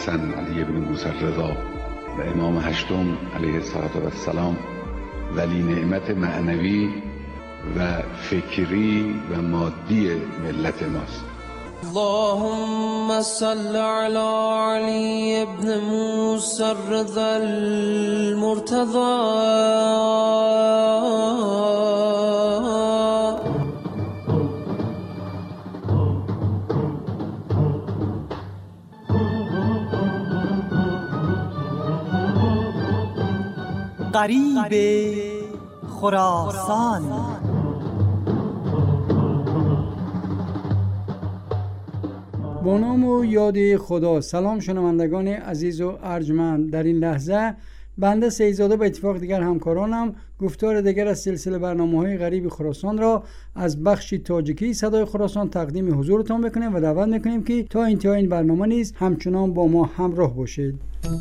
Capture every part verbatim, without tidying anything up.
حسن علی بن موسی رضا و امام هشتم علیه السلام ولی نعمت معنوی و فکری و مادی ملت ماست. اللهم صل على علی بن موسی رضا المرتضى. غریب خراسان. با نام و یاد خدا. سلام شنوندگان عزیز و ارجمند. در این لحظه بنده سیدزاده به اتفاق دیگر همکارانم گفتار دیگر از سلسله برنامه‌های غریب خراسان را از بخش تاجیکی صدای خراسان تقدیم حضورتان بکنیم و دعوت میکنیم که تا انتهای این برنامه نیز همچنان با ما همراه باشید.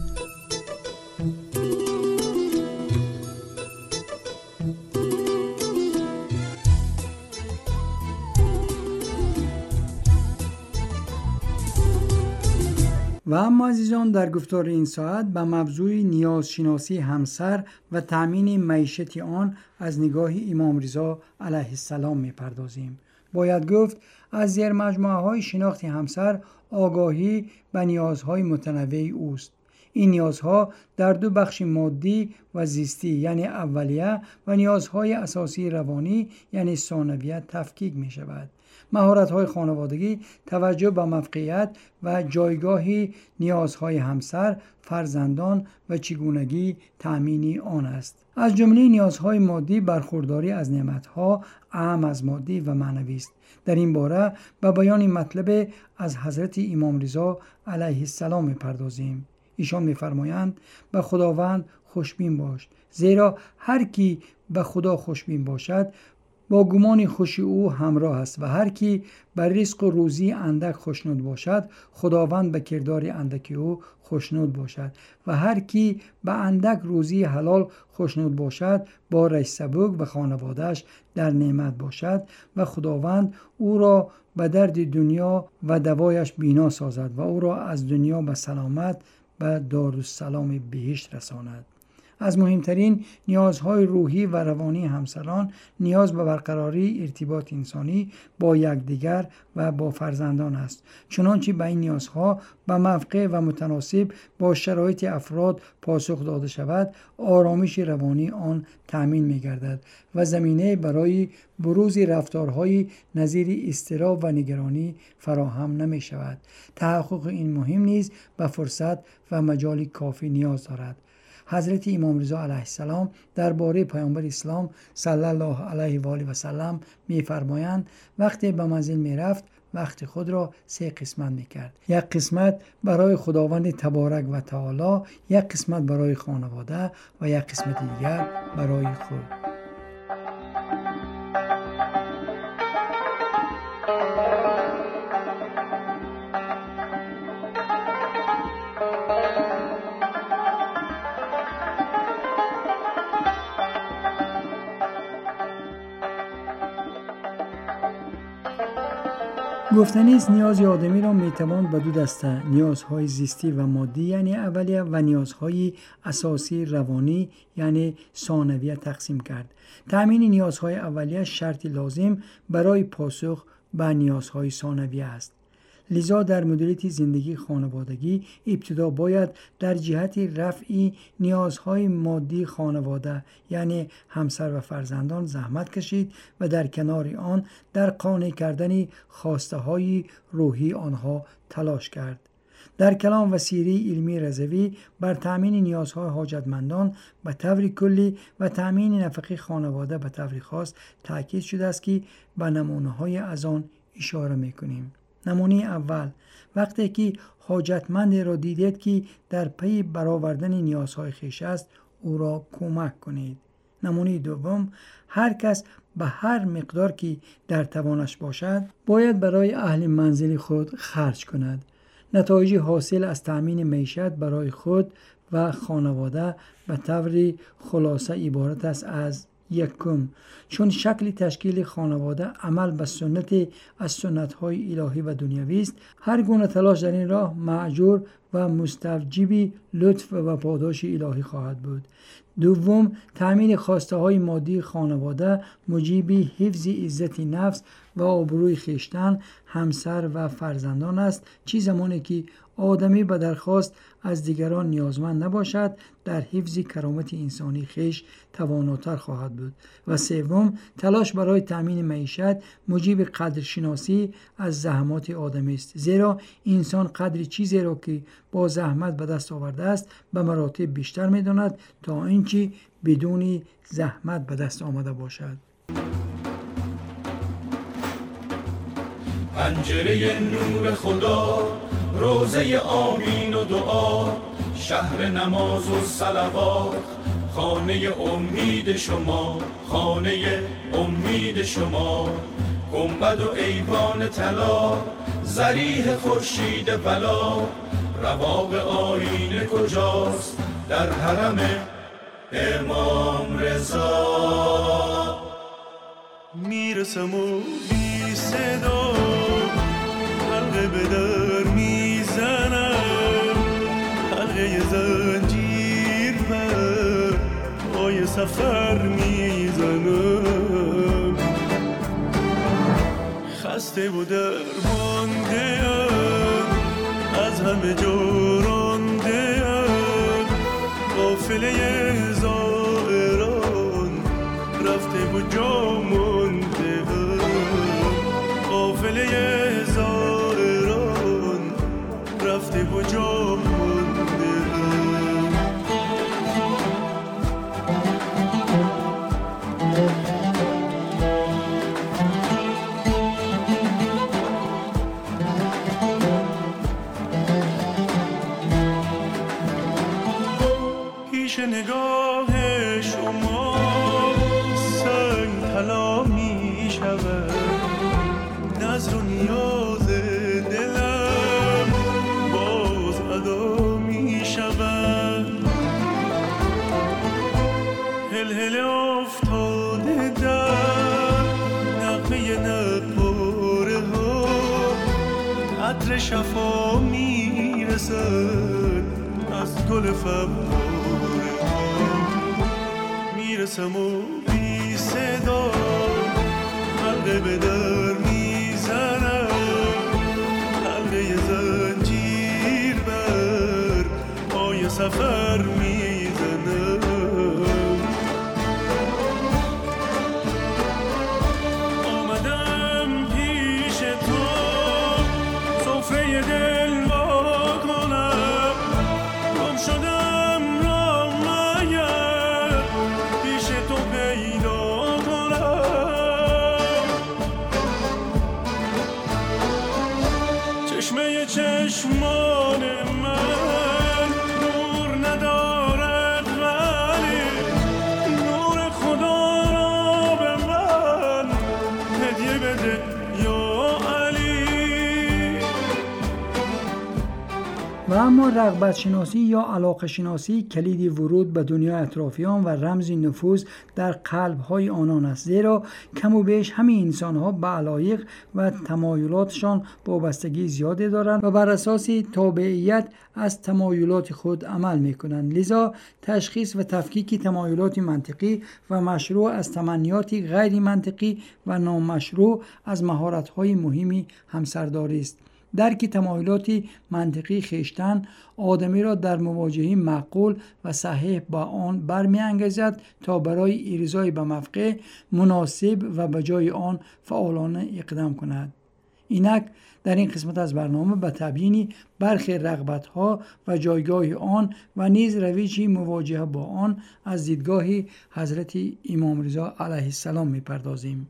و اما عزیزان، در گفتار این ساعت به موضوع نیازشناسی همسر و تأمین معیشت آن از نگاه امام رضا علیه السلام می‌پردازیم. باید گفت از زیر مجموعه های شناخت همسر آگاهی به نیازهای متنوع اوست. این نیازها در دو بخش مادی و زیستی یعنی اولیه و نیازهای اساسی روانی یعنی ثانویه تفکیک می شود. مهارت‌های خانوادگی توجه به موقعیت و جایگاه نیازهای همسر، فرزندان و چگونگی تأمین آن است. از جمله نیازهای مادی برخورداری از نعمت‌ها اهم از مادی و معنوی است. در این باره به بیان مطلب از حضرت امام رضا علیه السلام می‌پردازیم. ایشان می‌فرمایند به خداوند خوشبین باش، زیرا هر کی به خدا خوشبین باشد با گمان خوشی او همراه است و هر کی بر رزق و روزی اندک خوشنود باشد خداوند به کردار اندک او خوشنود باشد و هر کی به اندک روزی حلال خوشنود باشد بارش سبک و خانوادهش در نعمت باشد و خداوند او را به درد دنیا و دوایش بینا سازد و او را از دنیا به سلامت به دارالسلام بهشت رساند. از مهمترین نیازهای روحی و روانی همسران نیاز به برقراری ارتباط انسانی با یکدیگر و با فرزندان است. چنانچه به این نیازها به موقع و متناسب با شرایط افراد پاسخ داده شود، آرامش روانی آن تأمین می گردد و زمینه برای بروز رفتارهای نظیر اضطراب و نگرانی فراهم نمی شود. تحقق این مهم نیز به فرصت و مجال کافی نیاز دارد. حضرت امام رضا علیه السلام درباره پیامبر اسلام صلی الله علیه و آله و سلم می‌فرمایند وقتی به منزل می‌رفت وقت خود را سه قسمت می‌کرد. یک قسمت برای خداوند تبارک و تعالی، یک قسمت برای خانواده و یک قسمت دیگر برای خود. گفتنی است نیاز آدمی را میتوان به دو دسته، نیازهای زیستی و مادی یعنی اولیه و نیازهای اساسی روانی یعنی ثانویه تقسیم کرد. تأمین نیازهای اولیه شرط لازم برای پاسخ به نیازهای ثانویه است. لذا در مدیریت زندگی خانوادگی ابتدا باید در جهت رفع نیازهای مادی خانواده یعنی همسر و فرزندان زحمت کشید و در کنار آن در قانع کردن خواسته های روحی آنها تلاش کرد. در کلام و سیره علمی رضوی بر تأمین نیازهای حاجتمندان به طور کلی و تأمین نفقه خانواده به طور خاص تاکید شده است که به نمونه‌های از آن اشاره می‌کنیم. نمونه اول، وقتی که حاجتمند را دیدید که در پی برآوردن نیازهای خویش است او را کمک کنید. نمونه دوم، هر کس به هر مقدار که در توانش باشد باید برای اهل منزل خود خرج کند. نتایج حاصل از تأمین معیشت برای خود و خانواده به طور خلاصه عبارت است از یکم، چون شکل تشکیل خانواده عمل به سنت از سنت‌های الهی و دنیوی است، هر گونه تلاش در این راه مأجور و مستوجب لطف و پاداش الهی خواهد بود. دوم، تأمین خواسته های مادی خانواده موجب حفظ عزت نفس و آبروی خویشتن، همسر و فرزندان است، چه زمانی که آدمی به درخواست از دیگران نیازمند نباشد در حفظ کرامت انسانی خویش تواناتر خواهد بود. و سوم، تلاش برای تأمین معیشت موجب قدرشناسی از زحمات آدمی است، زیرا انسان قدر چیزی را که با زحمت به دست آورده است به مراتب بیشتر می‌داند تا اینکه بدون زحمت به دست آمده باشد. پنجره نور خدا، روزه آمین و دعا، شهر نماز و صلوات، خانه امید شما، خانه امید شما، گنبد و ایوان طلا، ذریح خورشید بلا، رواق آینه کجاست در حرم امام رضا. میرسم و بی صدا حلقه به در میزنم، حلقه زنجیر بر پای سفر میزنم، خسته و درمانده ام، از همه جا رانده ام، قافله زائران رفته و جا مانده ام، قافله زائران رفته و جا مانده ام. پیش نگاه شما سنگ طلا می شود، نظر و نیاز دلم باز ادا می شود، هلهله افتاده در نغمه نقاره ها، عطر شفا می رسد از گل فواره ها، میرسم و بی صدا حلقه به در میزنم، حلقه زنجیر بر پای سفر میزنم، آمدم پیش تو سفره دل وا کنم، گم شدم را مگر پیش تو پیدا کنم، چشمه چشمان من نور ندارد ولی نور خدا را به من هدیه بده یا علی. و اما رغبت شناسی یا علاقه شناسی کلید ورود به دنیا اطرافیان و رمز نفوذ در قلب‌های آنان است، زیرا کم و بیش همین انسان‌ها به علایق و تمایلاتشان وابستگی زیادی دارند و بر اساس تابعیت از تمایلات خود عمل می‌کنند. لذا تشخیص و تفکیک تمایلات منطقی و مشروع از تمنیات غیر منطقی و نامشروع از مهارت‌های مهمی همسرداری است. درک تمایلات منطقی خویشتن آدمی را در مواجهه معقول و صحیح با آن برمی‌انگیزد تا برای ارضای به موقع مناسب و به جای آن فعالانه اقدام کند. اینک در این قسمت از برنامه به تبیین برخی رغبت‌ها و جایگاه آن و نیز روش مواجهه با آن از دیدگاه حضرت امام رضا علیه السلام می‌پردازیم.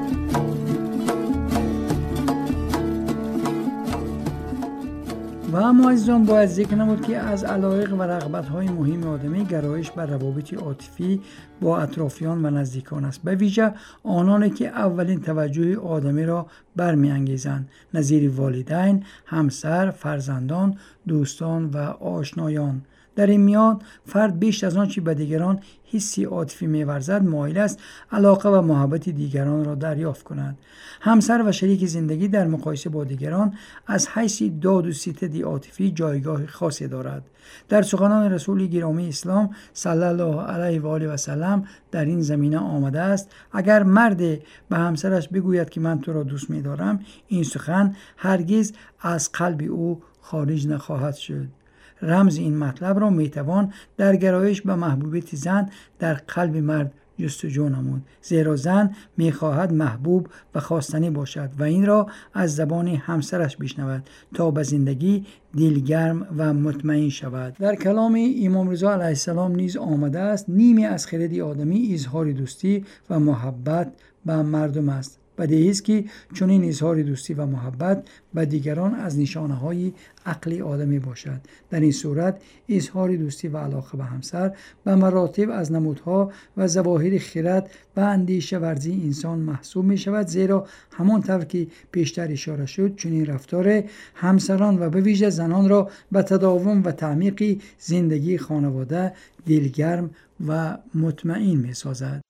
و اما عزیزان باید ذکر نمود که از علایق و رغبت‌های مهم آدمی گرایش بر روابط عاطفی با اطرافیان و نزدیکان است، به ویژه آنانی که اولین توجه آدمی را برمی‌انگیزند، نظیر والدین، همسر، فرزندان، دوستان و آشنایان. در این میان فرد بیش از آنچه به دیگران حسی عاطفی می‌ورزد مایل است علاقه و محبت دیگران را دریافت کند. همسر و شریک زندگی در مقایسه با دیگران از حیث داد و ستد عاطفی جایگاه خاصی دارد. در سخنان رسول گرامی اسلام صلی الله علیه و آله و سلم در این زمینه آمده است: اگر مرد به همسرش بگوید که من تو را دوست می‌دارم، این سخن هرگز از قلب او خارج نخواهد شد. رمز این مطلب را میتوان در گرایش به محبوبیت زن در قلب مرد جستجو نمود، زیرا زن میخواهد محبوب و خواستنی باشد و این را از زبان همسرش بشنود تا به زندگی دلگرم و مطمئن شود. در کلام امام رضا علیه السلام نیز آمده است: نیمی از خرد آدمی اظهار دوستی و محبت به مردم است. بدیهی است که چنین اظهار دوستی و محبت به دیگران از نشانه‌های عقل آدمی باشد. در این صورت اظهار دوستی و علاقه به همسر به مراتب از نمودها و ظواهر خرد و اندیشه ورزی انسان محسوب می شود، زیرا همانطور که پیشتر اشاره شد چنین رفتار همسران و به ویژه زنان را به تداوم و تعمیق زندگی خانواده دلگرم و مطمئن می سازد.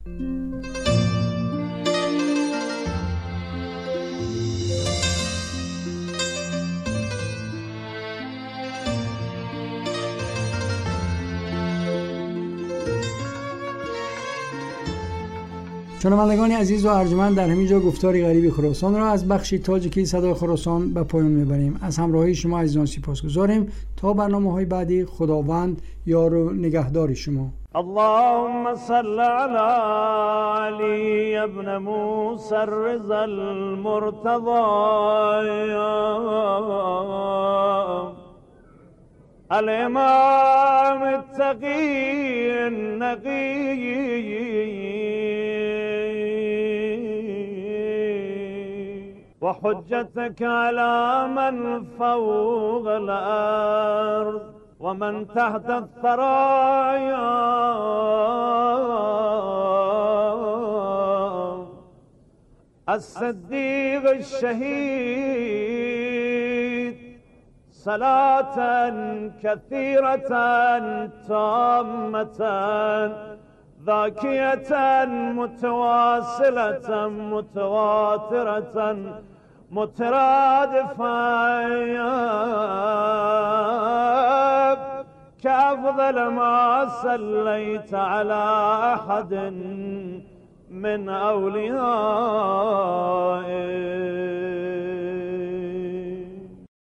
شنوندگان عزیز و ارجمند، در همین جا گفتار غریب خراسان را از بخش تاجیکی صدای خراسان به پایان میبریم. از همراهی شما عزیزان سپاسگزاریم. تا برنامه‌های بعدی، خداوند یار و نگهدار شما. اللهم صل على علي ابن موسى الرضا المرتضى الامام التقي النقي وحجتك على من فوق الأرض ومن تحت الثرايا الصديق الشهيد صلاة كثيرة تامة ذاكية متواصلة متواترة مترادفة كأفضل ما صليت على أحد من أولياء